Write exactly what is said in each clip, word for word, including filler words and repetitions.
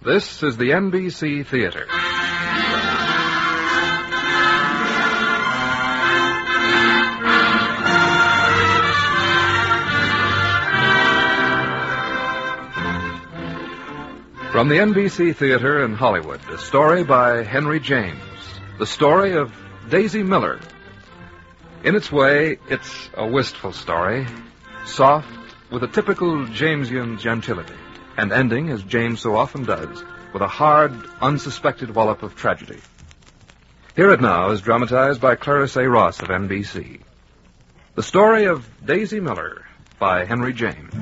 This is the N B C Theater. From the N B C Theater in Hollywood, a story by Henry James. The story of Daisy Miller. In its way, it's a wistful story, soft, with a typical Jamesian gentility, and ending, as James so often does, with a hard, unsuspected wallop of tragedy. Here it now is dramatized by Clarence A. Ross of N B C. The story of Daisy Miller by Henry James.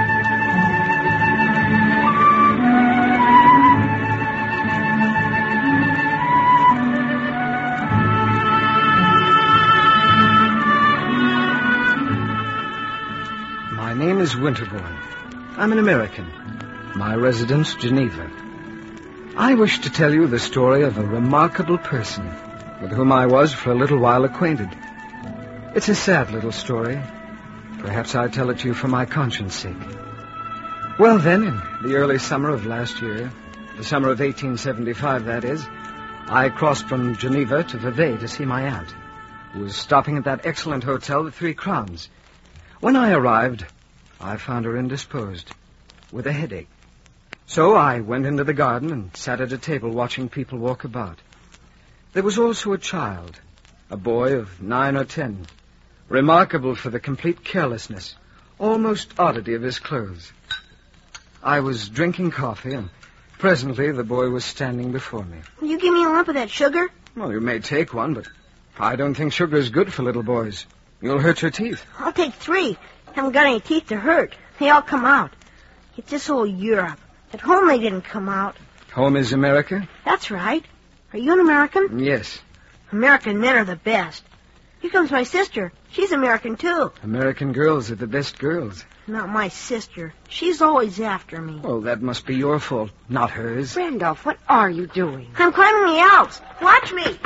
My name is Winterbourne. I'm an American. My residence, Geneva. I wish to tell you the story of a remarkable person with whom I was for a little while acquainted. It's a sad little story. Perhaps I tell it to you for my conscience' sake. Well, then, in the early summer of last year, the summer of eighteen seventy-five, that is, I crossed from Geneva to Vevey to see my aunt, who was stopping at that excellent hotel, the Three Crowns. When I arrived, I found her indisposed, with a headache. So I went into the garden and sat at a table watching people walk about. There was also a child, a boy of nine or ten, remarkable for the complete carelessness, almost oddity of his clothes. I was drinking coffee, and presently the boy was standing before me. Will you give me a lump of that sugar? Well, you may take one, but I don't think sugar is good for little boys. You'll hurt your teeth. I'll take three. Haven't got any teeth to hurt. They all come out. It's this old Europe. At home they didn't come out. Home is America? That's right. Are you an American? Yes. American men are the best. Here comes my sister. She's American, too. American girls are the best girls. Not my sister. She's always after me. Oh, that must be your fault, not hers. Randolph, what are you doing? I'm climbing the Alps. Watch me.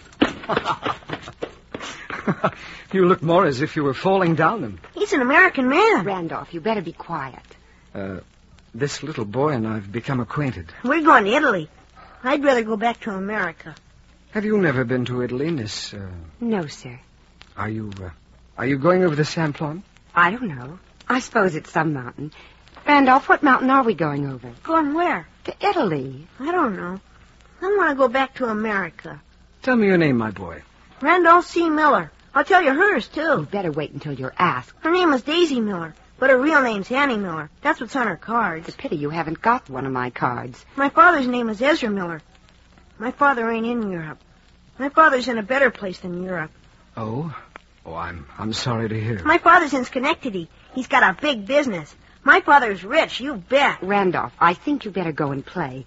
You look more as if you were falling down them. He's an American man. Randolph, you better be quiet. Uh, this little boy and I have become acquainted. We're going to Italy. I'd rather go back to America. Have you never been to Italy, Miss... Uh, no, sir. Are you, uh, are you going over the Simplon? I don't know. I suppose it's some mountain. Randolph, what mountain are we going over? Going where? To Italy. I don't know. I want to go back to America. Tell me your name, my boy. Randolph C. Miller. I'll tell you hers, too. You better wait until you're asked. Her name is Daisy Miller, but her real name's Annie Miller. That's what's on her cards. It's a pity you haven't got one of my cards. My father's name is Ezra Miller. My father ain't in Europe. My father's in a better place than Europe. Oh? Oh, I'm I'm sorry to hear. My father's in Schenectady. He's got a big business. My father's rich, you bet. Randolph, I think you better go and play.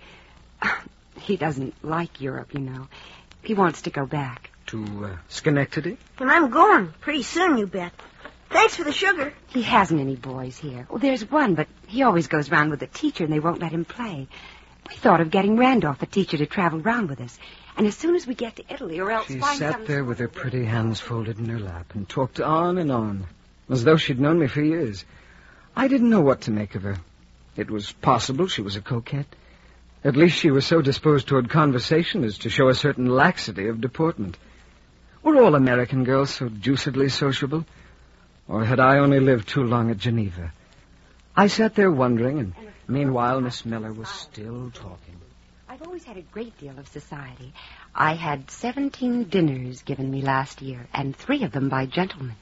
He doesn't like Europe, you know. He wants to go back. To uh, Schenectady? And I'm going. Pretty soon, you bet. Thanks for the sugar. He hasn't any boys here. Well, there's one, but he always goes round with a teacher, and they won't let him play. We thought of getting Randolph, a teacher, to travel round with us. And as soon as we get to Italy, or else... She find sat some... there with her pretty hands folded in her lap and talked on and on, as though she'd known me for years. I didn't know what to make of her. It was possible she was a coquette. At least she was so disposed toward conversation as to show a certain laxity of deportment. Were all American girls so deucedly sociable? Or had I only lived too long at Geneva? I sat there wondering, and meanwhile Miss Miller was still talking. I've always had a great deal of society. I had seventeen dinners given me last year, and three of them by gentlemen.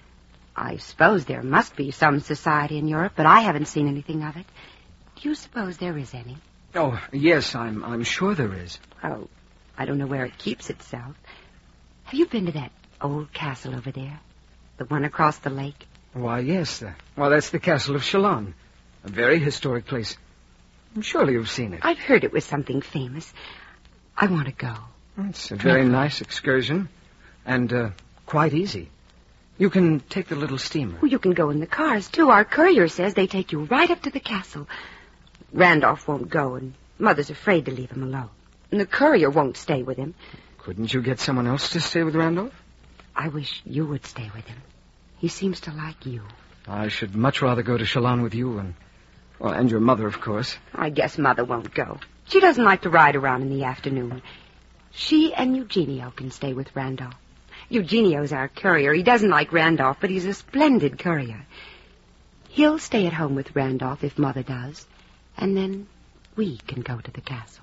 I suppose there must be some society in Europe, but I haven't seen anything of it. Do you suppose there is any? Oh, yes, I'm I'm sure there is. Oh, I don't know where it keeps itself. Have you been to that old castle over there? The one across the lake? Why, yes. Uh, well, that's the castle of Chalon. A very historic place. Surely you've seen it. I've heard it was something famous. I want to go. It's a very nice excursion. And uh, quite easy. You can take the little steamer. Well, you can go in the cars, too. Our courier says they take you right up to the castle. Randolph won't go, and Mother's afraid to leave him alone. And the courier won't stay with him. Couldn't you get someone else to stay with Randolph? I wish you would stay with him. He seems to like you. I should much rather go to Chalon with you and... Well, and your mother, of course. I guess Mother won't go. She doesn't like to ride around in the afternoon. She and Eugenio can stay with Randolph. Eugenio's our courier. He doesn't like Randolph, but he's a splendid courier. He'll stay at home with Randolph if Mother does, and then we can go to the castle.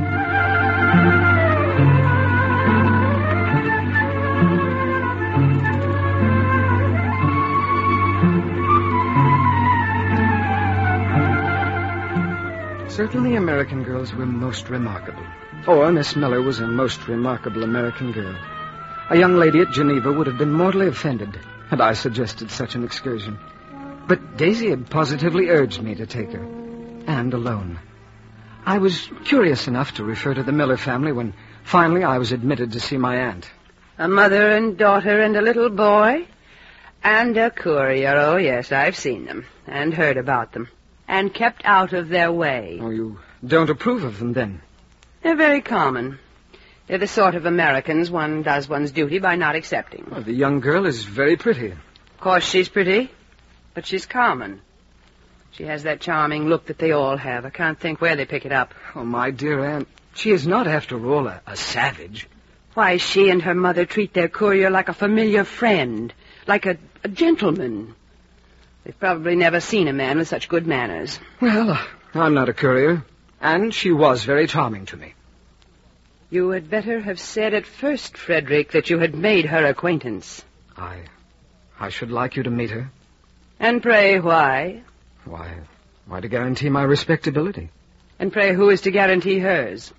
Certainly American girls were most remarkable. Or Miss Miller was a most remarkable American girl. A young lady at Geneva would have been mortally offended had I suggested such an excursion. But Daisy had positively urged me to take her, and alone. I was curious enough to refer to the Miller family when finally I was admitted to see my aunt. A mother and daughter and a little boy? And a courier. Oh, yes, I've seen them and heard about them and kept out of their way. Oh, you don't approve of them, then? They're very common. They're the sort of Americans one does one's duty by not accepting. Well, the young girl is very pretty. Of course she's pretty, but she's common. She has that charming look that they all have. I can't think where they pick it up. Oh, my dear aunt, she is not, after all, a, a savage. Why, she and her mother treat their courier like a familiar friend, like a, a gentleman. They've probably never seen a man with such good manners. Well, I'm not a courier, and she was very charming to me. You had better have said at first, Frederick, that you had made her acquaintance. I... I should like you to meet her. And pray, why? Why, why to guarantee my respectability. And pray, who is to guarantee hers?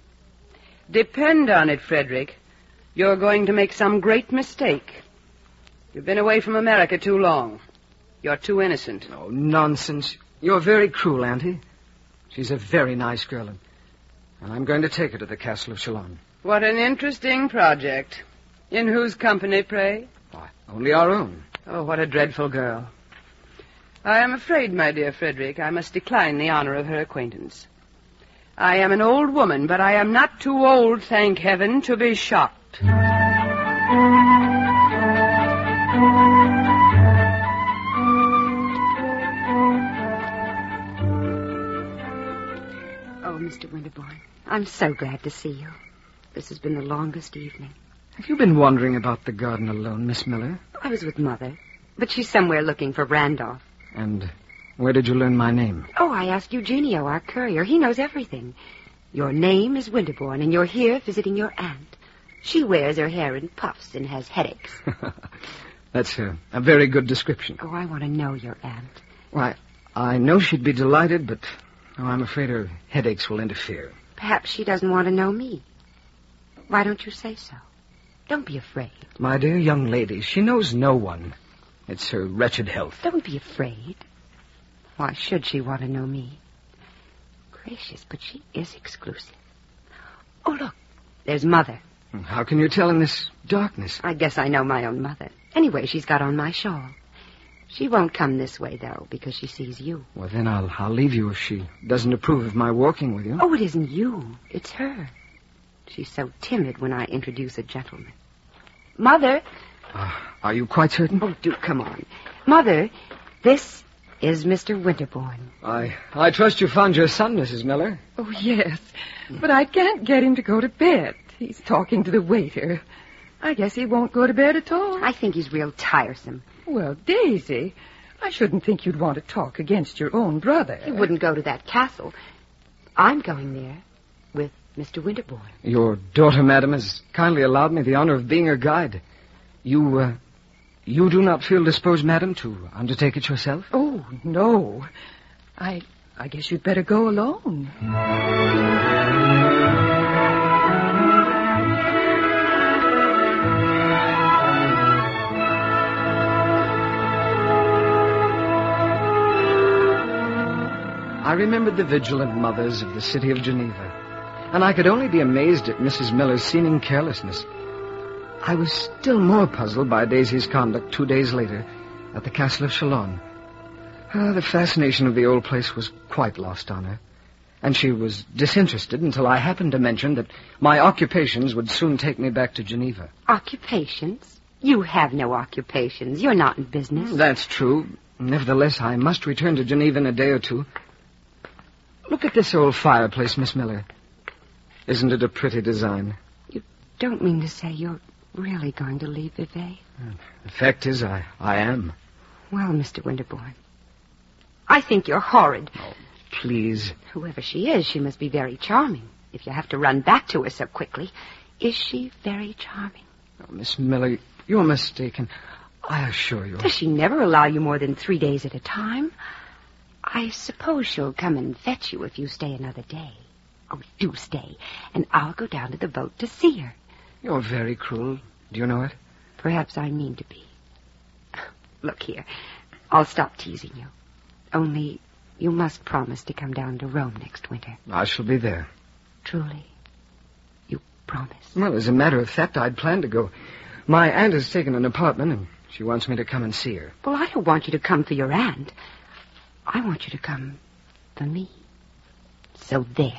Depend on it, Frederick, you're going to make some great mistake. You've been away from America too long. You're too innocent. Oh, nonsense. You're very cruel, Auntie. She's a very nice girl, and, and I'm going to take her to the Castle of Chalon. What an interesting project. In whose company, pray? Why, only our own. Oh, what a dreadful girl. I am afraid, my dear Frederick, I must decline the honor of her acquaintance. I am an old woman, but I am not too old, thank heaven, to be shocked. Oh, Mister Winterbourne, I'm so glad to see you. This has been the longest evening. Have you been wandering about the garden alone, Miss Miller? I was with Mother, but she's somewhere looking for Randolph. And where did you learn my name? Oh, I asked Eugenio, our courier. He knows everything. Your name is Winterbourne, and you're here visiting your aunt. She wears her hair in puffs and has headaches. That's a, a very good description. Oh, I want to know your aunt. Why, I know she'd be delighted, but oh, I'm afraid her headaches will interfere. Perhaps she doesn't want to know me. Why don't you say so? Don't be afraid. My dear young lady, she knows no one. It's her wretched health. Don't be afraid. Why should she want to know me? Gracious, but she is exclusive. Oh, look, there's Mother. How can you tell in this darkness? I guess I know my own mother. Anyway, she's got on my shawl. She won't come this way, though, because she sees you. Well, then I'll, I'll leave you if she doesn't approve of my walking with you. Oh, it isn't you. It's her. She's so timid when I introduce a gentleman. Mother! Uh, are you quite certain? Oh, do come on. Mother, this is Mister Winterbourne. I I trust you found your son, Missus Miller. Oh, yes. But I can't get him to go to bed. He's talking to the waiter. I guess he won't go to bed at all. I think he's real tiresome. Well, Daisy, I shouldn't think you'd want to talk against your own brother. He wouldn't go to that castle. I'm going there with Mister Winterbourne. Your daughter, madam, has kindly allowed me the honor of being her guide. You, uh, you do not feel disposed, madam, to undertake it yourself? Oh, no. I, I guess you'd better go alone. I remembered the vigilant mothers of the city of Geneva, and I could only be amazed at Missus Miller's seeming carelessness. I was still more puzzled by Daisy's conduct two days later at the Castle of Chalon. Uh, the fascination of the old place was quite lost on her, and she was disinterested until I happened to mention that my occupations would soon take me back to Geneva. Occupations? You have no occupations. You're not in business. That's true. Nevertheless, I must return to Geneva in a day or two. Look at this old fireplace, Miss Miller. Isn't it a pretty design? You don't mean to say you're really going to leave Vevey? The fact is, I, I am. Well, Mister Winterbourne, I think you're horrid. Oh, please. Whoever she is, she must be very charming, if you have to run back to her so quickly. Is she very charming? Oh, Miss Miller, you're mistaken. I assure you. Does she never allow you more than three days at a time? I suppose she'll come and fetch you if you stay another day. Oh, do stay, and I'll go down to the boat to see her. You're very cruel. Do you know it? Perhaps I mean to be. Look here, I'll stop teasing you. Only you must promise to come down to Rome next winter. I shall be there. Truly? You promise? Well, as a matter of fact, I'd planned to go. My aunt has taken an apartment, and she wants me to come and see her. Well, I don't want you to come for your aunt. I want you to come for me. So there.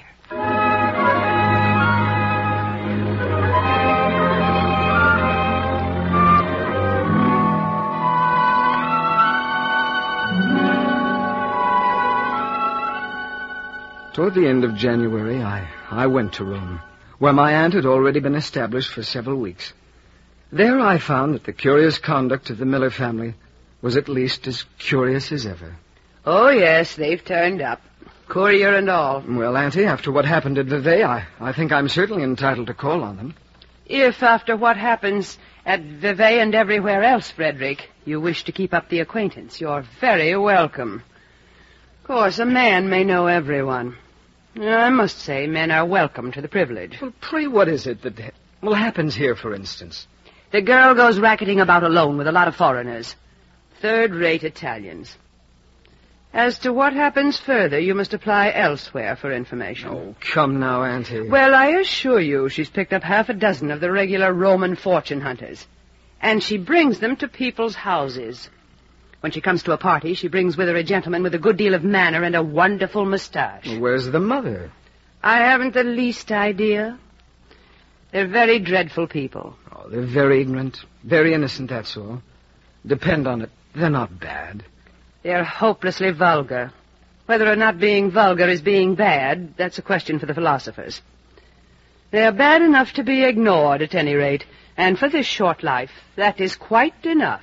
Toward the end of January, I, I went to Rome, where my aunt had already been established for several weeks. There I found that the curious conduct of the Miller family was at least as curious as ever. Oh, yes, they've turned up. Courier and all. Well, Auntie, after what happened at Vevey, I, I think I'm certainly entitled to call on them. If, after what happens at Vevey and everywhere else, Frederick, you wish to keep up the acquaintance, you're very welcome. Of course, a man may know everyone. I must say, men are welcome to the privilege. Well, pray, what is it that ha- well, happens here, for instance? The girl goes racketing about alone with a lot of foreigners. Third-rate Italians. As to what happens further, you must apply elsewhere for information. Oh, come now, Auntie. Well, I assure you she's picked up half a dozen of the regular Roman fortune hunters. And she brings them to people's houses. When she comes to a party, she brings with her a gentleman with a good deal of manner and a wonderful moustache. Well, where's the mother? I haven't the least idea. They're very dreadful people. Oh, they're very ignorant, very innocent, that's all. Depend on it, they're not bad. They're hopelessly vulgar. Whether or not being vulgar is being bad, that's a question for the philosophers. They're bad enough to be ignored, at any rate, and for this short life, that is quite enough.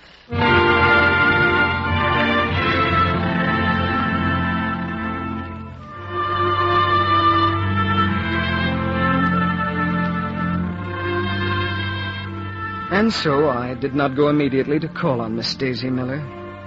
And so I did not go immediately to call on Miss Daisy Miller.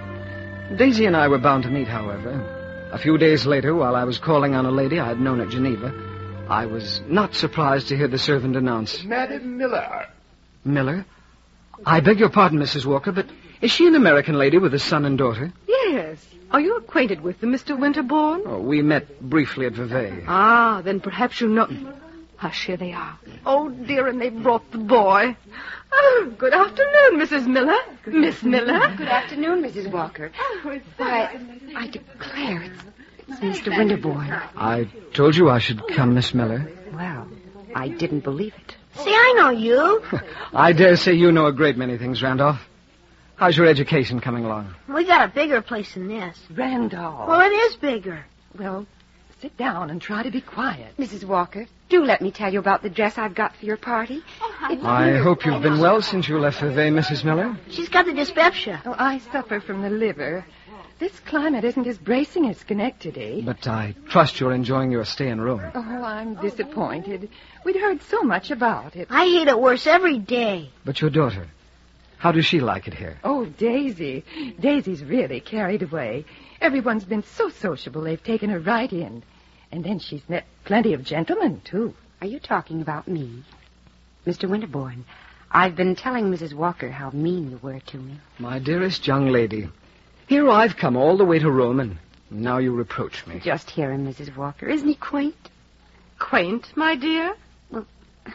Daisy and I were bound to meet, however. A few days later, while I was calling on a lady I had known at Geneva, I was not surprised to hear the servant announce... Madam Miller. Miller? I beg your pardon, Missus Walker, but is she an American lady with a son and daughter? Yes. Are you acquainted with them, Mister Winterbourne? Oh, we met briefly at Vevey. Ah, then perhaps you know... Hush, here they are. Oh, dear, and they brought the boy. Oh, good afternoon, Missus Miller. Miss Miller. Good afternoon, Missus Walker. Why, I declare, it's, it's Mister Winterbourne. I told you I should come, Miss Miller. Well, I didn't believe it. See, I know you. I dare say you know a great many things, Randolph. How's your education coming along? We got a bigger place than this. Randolph. Well, it is bigger. Well, sit down and try to be quiet. Missus Walker, do let me tell you about the dress I've got for your party. It's I hope you've been well since you left Vevey, Missus Miller. She's got the dyspepsia. Oh, I suffer from the liver. This climate isn't as bracing as Schenectady. But I trust you're enjoying your stay in Rome. Oh, I'm disappointed. We'd heard so much about it. I hate it worse every day. But your daughter, how does she like it here? Oh, Daisy. Daisy's really carried away. Everyone's been so sociable, they've taken her right in. And then she's met plenty of gentlemen, too. Are you talking about me? Mister Winterbourne, I've been telling Missus Walker how mean you were to me. My dearest young lady, here I've come all the way to Rome, and now you reproach me. Just hear him, Missus Walker. Isn't he quaint? Quaint, my dear? Well,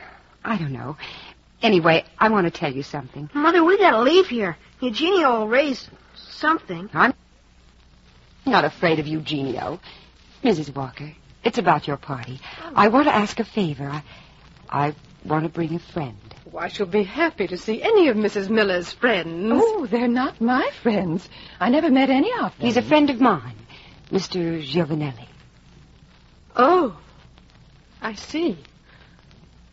I don't know. Anyway, I want to tell you something. Mother, we gotta leave here. Eugenio will raise something. I'm not afraid of Eugenio. Missus Walker, it's about your party. I want to ask a favor. I, I want to bring a friend. Oh, I shall be happy to see any of Missus Miller's friends. Oh, they're not my friends. I never met any of them. He's a friend of mine, Mister Giovanelli. Oh, I see.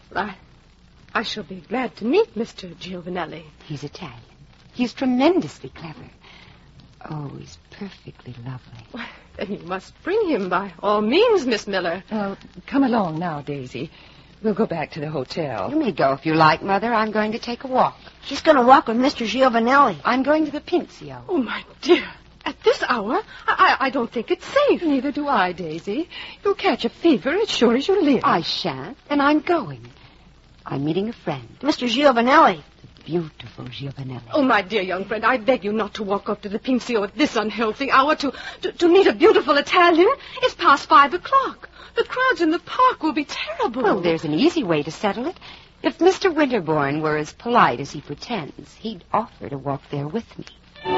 I, I shall be glad to meet Mister Giovanelli. He's Italian. He's tremendously clever. Oh, he's perfectly lovely. Well, then you must bring him by all means, Miss Miller. Oh, come along now, Daisy. We'll go back to the hotel. You may go if you like, Mother. I'm going to take a walk. She's going to walk with Mister Giovanelli. I'm going to the Pincio. Oh, my dear. At this hour, I, I, I don't think it's safe. Neither do I, Daisy. You'll catch a fever as sure as you live. I shan't, and I'm going. I'm meeting a friend. Mister Giovanelli. The beautiful Giovanelli. Oh, my dear young friend, I beg you not to walk up to the Pincio at this unhealthy hour to, to, to meet a beautiful Italian. It's past five o'clock. The crowds in the park will be terrible. Well, there's an easy way to settle it. If Mister Winterbourne were as polite as he pretends, he'd offer to walk there with me.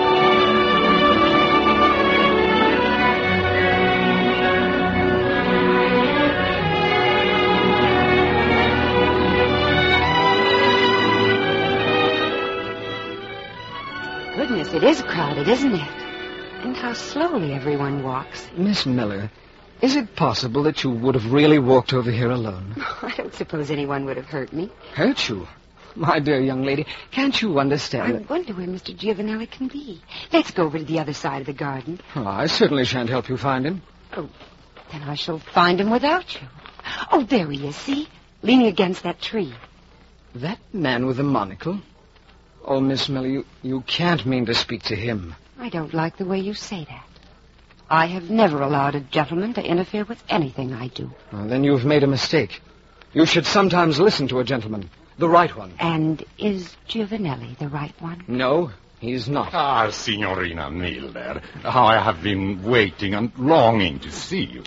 Goodness, it is crowded, isn't it? And how slowly everyone walks. Miss Miller, is it possible that you would have really walked over here alone? I don't suppose anyone would have hurt me. Hurt you? My dear young lady, can't you understand? I wonder where Mister Giovanelli can be. Let's go over to the other side of the garden. Oh, I certainly shan't help you find him. Oh, then I shall find him without you. Oh, there he is, see? Leaning against that tree. That man with the monocle? Oh, Miss Miller, you, you can't mean to speak to him. I don't like the way you say that. I have never allowed a gentleman to interfere with anything I do. Oh, then you've made a mistake. You should sometimes listen to a gentleman. The right one. And is Giovanelli the right one? No, he's not. Ah, Signorina Miller, how I have been waiting and longing to see you.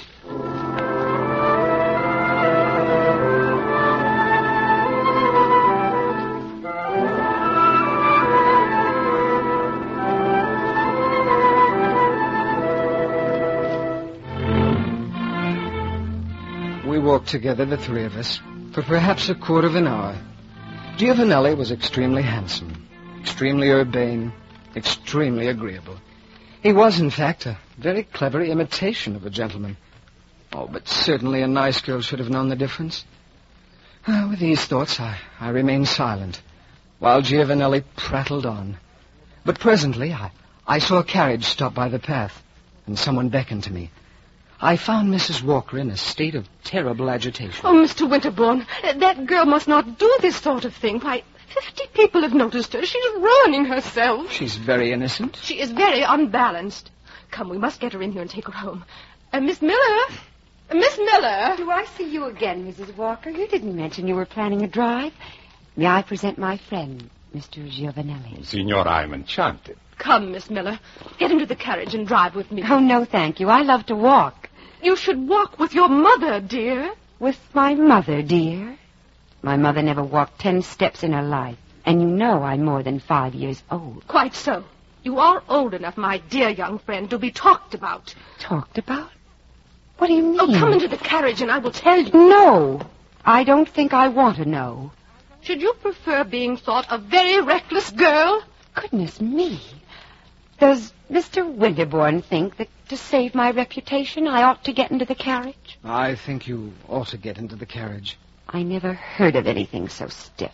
We walked together, the three of us, for perhaps a quarter of an hour. Giovanelli was extremely handsome, extremely urbane, extremely agreeable. He was, in fact, a very clever imitation of a gentleman. Oh, but certainly a nice girl should have known the difference. Uh, with these thoughts, I, I remained silent, while Giovanelli prattled on. But presently, I, I saw a carriage stop by the path, and someone beckoned to me. I found Missus Walker in a state of terrible agitation. Oh, Mister Winterbourne, that girl must not do this sort of thing. Why, fifty people have noticed her. She's ruining herself. She's very innocent. She is very unbalanced. Come, we must get her in here and take her home. Uh, Miss Miller? Uh, Miss Miller? Do I see you again, Missus Walker? You didn't mention you were planning a drive. May I present my friend, Mister Giovanelli? Signora, I'm enchanted. Come, Miss Miller. Get into the carriage and drive with me. Oh, no, thank you. I love to walk. You should walk with your mother, dear. With my mother, dear? My mother never walked ten steps in her life. And you know I'm more than five years old. Quite so. You are old enough, my dear young friend, to be talked about. Talked about? What do you mean? Oh, come into the carriage and I will tell you. No. I don't think I want to know. Should you prefer being thought a very reckless girl? Goodness me. Does Mister Winterbourne think that to save my reputation, I ought to get into the carriage? I think you ought to get into the carriage. I never heard of anything so stiff.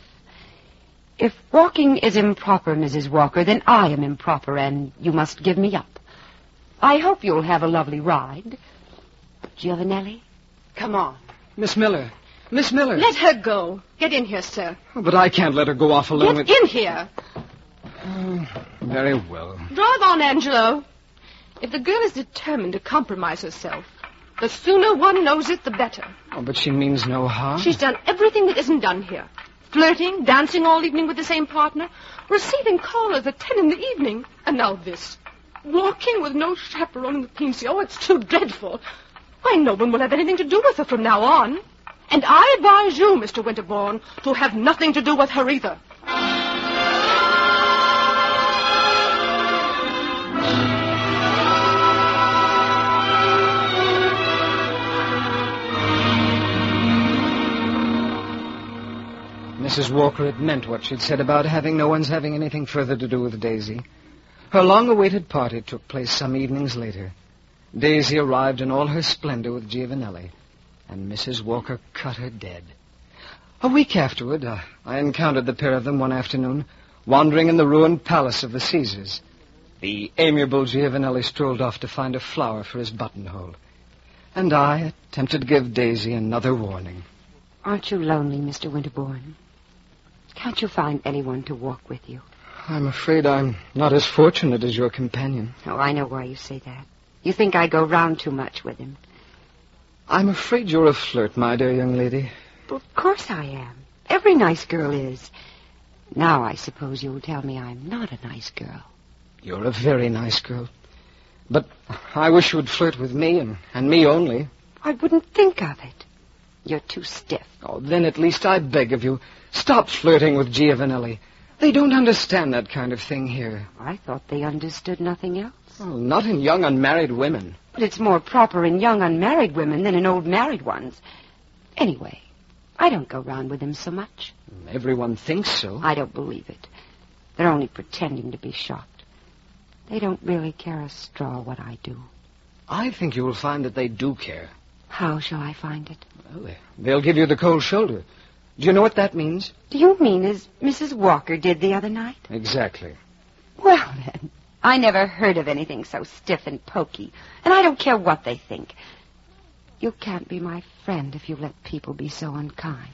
If walking is improper, Missus Walker, then I am improper, and you must give me up. I hope you'll have a lovely ride. Giovanelli, come on. Miss Miller. Miss Miller. Let her go. Get in here, sir. Oh, but I can't let her go off alone Get with... in here. Oh, very well. Drive on, Angelo. If the girl is determined to compromise herself, the sooner one knows it, the better. Oh, but she means no harm. She's done everything that isn't done here. Flirting, dancing all evening with the same partner, receiving callers at ten in the evening, and now this. Walking with no chaperone in the Pincio. Oh, it's too dreadful. Why, no one will have anything to do with her from now on. And I advise you, Mister Winterbourne, to have nothing to do with her either. Missus Walker had meant what she'd said about having no one's having anything further to do with Daisy. Her long-awaited party took place some evenings later. Daisy arrived in all her splendor with Giovanelli, and Missus Walker cut her dead. A week afterward, uh, I encountered the pair of them one afternoon, wandering in the ruined palace of the Caesars. The amiable Giovanelli strolled off to find a flower for his buttonhole. And I attempted to give Daisy another warning. Aren't you lonely, Mister Winterbourne? Can't you find anyone to walk with you? I'm afraid I'm not as fortunate as your companion. Oh, I know why you say that. You think I go round too much with him. I'm afraid you're a flirt, my dear young lady. Well, of course I am. Every nice girl is. Now I suppose you'll tell me I'm not a nice girl. You're a very nice girl. But I wish you would flirt with me, and, and me only. I wouldn't think of it. You're too stiff. Oh, then at least I beg of you, stop flirting with Giovanelli. They don't understand that kind of thing here. I thought they understood nothing else. Well, not in young unmarried women. But it's more proper in young unmarried women than in old married ones. Anyway, I don't go round with them so much. Everyone thinks so. I don't believe it. They're only pretending to be shocked. They don't really care a straw what I do. I think you will find that they do care. How shall I find it? Well, they'll give you the cold shoulder. Do you know what that means? Do you mean as Missus Walker did the other night? Exactly. Well, then, I never heard of anything so stiff and poky, and I don't care what they think. You can't be my friend if you let people be so unkind.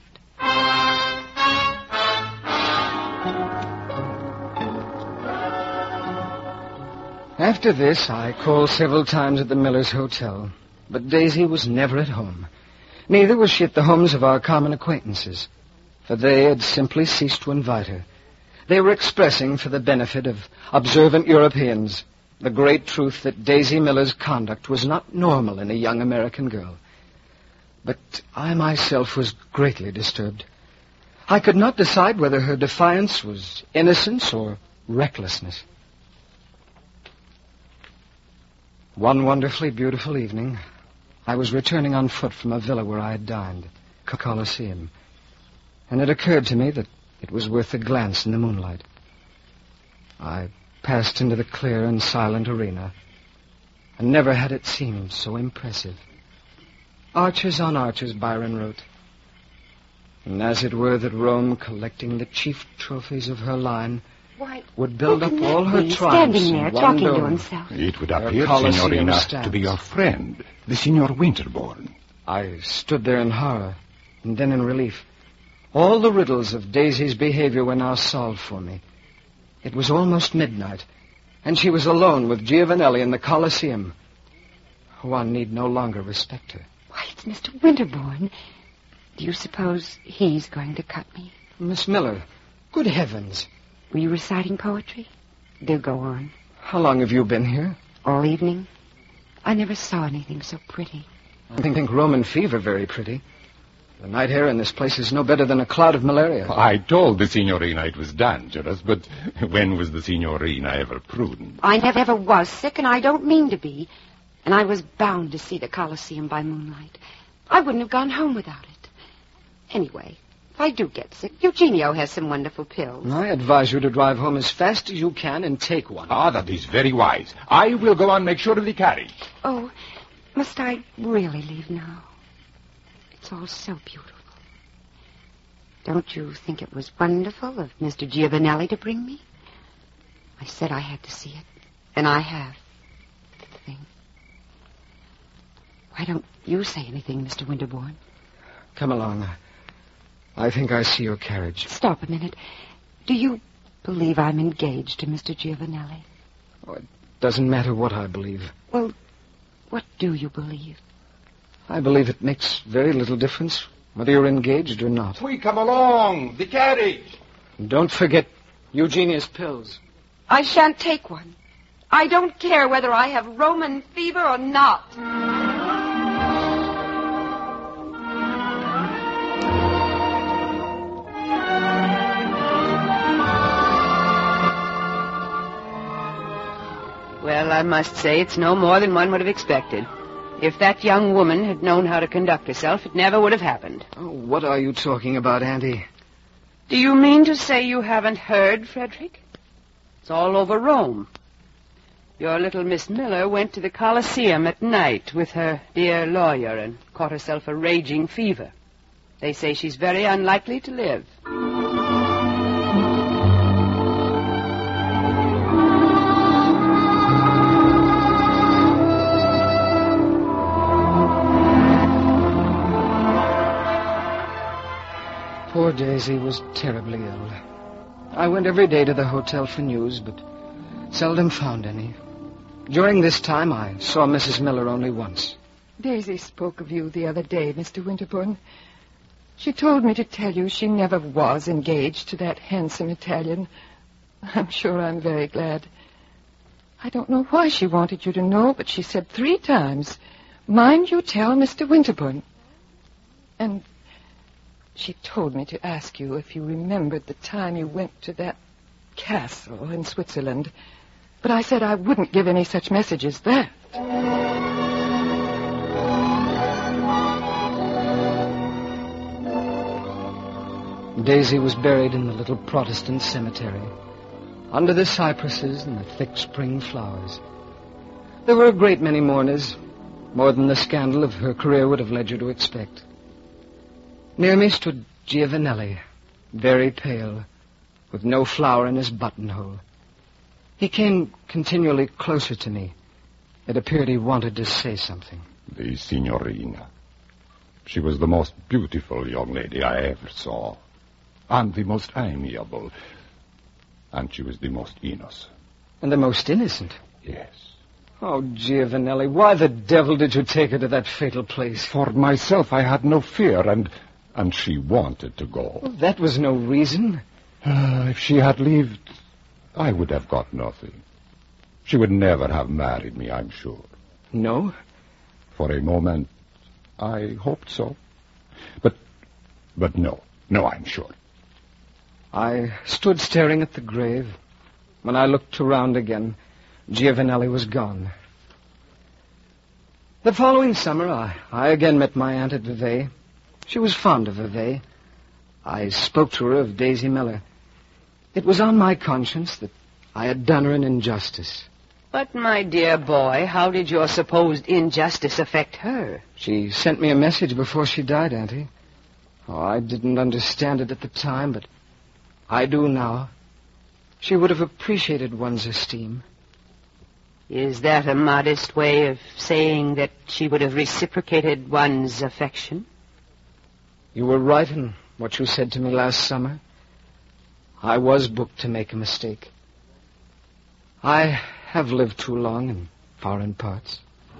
After this, I called several times at the Miller's Hotel, but Daisy was never at home. Neither was she at the homes of our common acquaintances, for they had simply ceased to invite her. They were expressing, for the benefit of observant Europeans, the great truth that Daisy Miller's conduct was not normal in a young American girl. But I myself was greatly disturbed. I could not decide whether her defiance was innocence or recklessness. One wonderfully beautiful evening, I was returning on foot from a villa where I had dined, the Colosseum, and it occurred to me that it was worth a glance in the moonlight. I passed into the clear and silent arena, and never had it seemed so impressive. Arches on arches, Byron wrote, and as it were that Rome, collecting the chief trophies of her line, Why, would build up all her be triumphs standing there in one talking to dome. himself. It would Their appear, Colosseum Signorina, stands. to be your friend, the Signor Winterbourne. I stood there in horror, and then in relief. All the riddles of Daisy's behavior were now solved for me. It was almost midnight, and she was alone with Giovanelli in the Colosseum. One need no longer respect her. Why, it's Mister Winterbourne. Do you suppose he's going to cut me? Miss Miller, good heavens. Were you reciting poetry? Do go on. How long have you been here? All evening? I never saw anything so pretty. I think Roman fever very pretty. The night air in this place is no better than a cloud of malaria. I told the Signorina it was dangerous, but when was the Signorina ever prudent? I never ever was sick, and I don't mean to be. And I was bound to see the Colosseum by moonlight. I wouldn't have gone home without it. Anyway, if I do get sick, Eugenio has some wonderful pills. I advise you to drive home as fast as you can and take one. Ah, that is very wise. I will go and make sure of the carriage. Oh, must I really leave now? It's all so beautiful. Don't you think it was wonderful of Mister Giovanelli to bring me? I said I had to see it, and I have. The thing. Why don't you say anything, Mister Winterbourne? Come along. I think I see your carriage. Stop a minute. Do you believe I'm engaged to Mister Giovanelli? Oh, it doesn't matter what I believe. Well, what do you believe? I believe it makes very little difference whether you're engaged or not. We come along. The carriage. And don't forget Eugenia's pills. I shan't take one. I don't care whether I have Roman fever or not. Well, I must say it's no more than one would have expected. If that young woman had known how to conduct herself, it never would have happened. Oh, what are you talking about, Auntie? Do you mean to say you haven't heard, Frederick? It's all over Rome. Your little Miss Miller went to the Colosseum at night with her dear lawyer and caught herself a raging fever. They say she's very unlikely to live. Poor Daisy was terribly ill. I went every day to the hotel for news, but seldom found any. During this time, I saw Missus Miller only once. Daisy spoke of you the other day, Mister Winterbourne. She told me to tell you she never was engaged to that handsome Italian. I'm sure I'm very glad. I don't know why she wanted you to know, but she said three times, "Mind you tell Mister Winterbourne." And she told me to ask you if you remembered the time you went to that castle in Switzerland. But I said I wouldn't give any such message as that. Daisy was buried in the little Protestant cemetery, under the cypresses and the thick spring flowers. There were a great many mourners, more than the scandal of her career would have led you to expect. Near me stood Giovanelli, very pale, with no flower in his buttonhole. He came continually closer to me. It appeared he wanted to say something. The Signorina. She was the most beautiful young lady I ever saw, and the most amiable, and she was the most innocent. And the most innocent? Yes. Oh, Giovanelli, why the devil did you take her to that fatal place? For myself, I had no fear, and and she wanted to go. Well, that was no reason. Uh, if she had lived, I would have got nothing. She would never have married me, I'm sure. No? For a moment, I hoped so. But, but no, no, I'm sure. I stood staring at the grave. When I looked around again, Giovanelli was gone. The following summer, I, I again met my aunt at Vevey. She was fond of Vevey. I spoke to her of Daisy Miller. It was on my conscience that I had done her an injustice. But, my dear boy, how did your supposed injustice affect her? She sent me a message before she died, Auntie. Oh, I didn't understand it at the time, but I do now. She would have appreciated one's esteem. Is that a modest way of saying that she would have reciprocated one's affection? You were right in what you said to me last summer. I was booked to make a mistake. I have lived too long in foreign parts.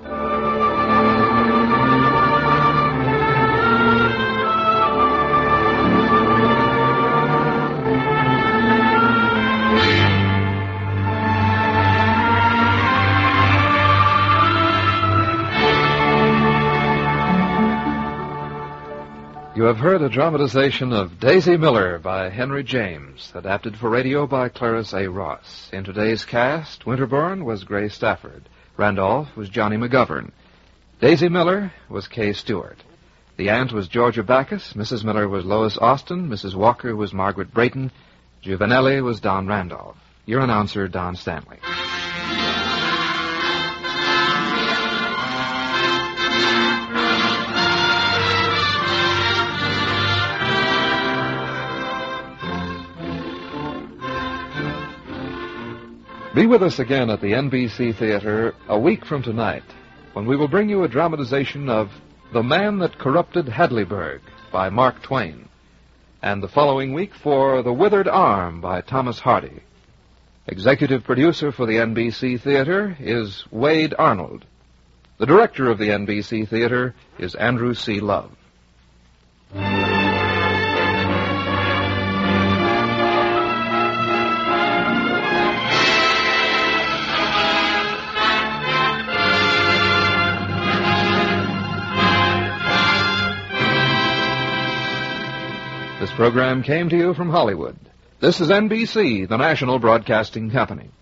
You have heard a dramatization of Daisy Miller by Henry James, adapted for radio by Clarence A. Ross. In today's cast, Winterbourne was Gray Stafford. Randolph was Johnny McGovern. Daisy Miller was Kay Stewart. The aunt was Georgia Backus. Missus Miller was Lois Austin. Missus Walker was Margaret Brayton. Giovanelli was Don Randolph. Your announcer, Don Stanley. Be with us again at the N B C Theater a week from tonight, when we will bring you a dramatization of The Man That Corrupted Hadleyburg by Mark Twain, and the following week for The Withered Arm by Thomas Hardy. Executive producer for the N B C Theater is Wade Arnold. The director of the N B C Theater is Andrew C. Love. This program came to you from Hollywood. This is N B C, the national broadcasting company.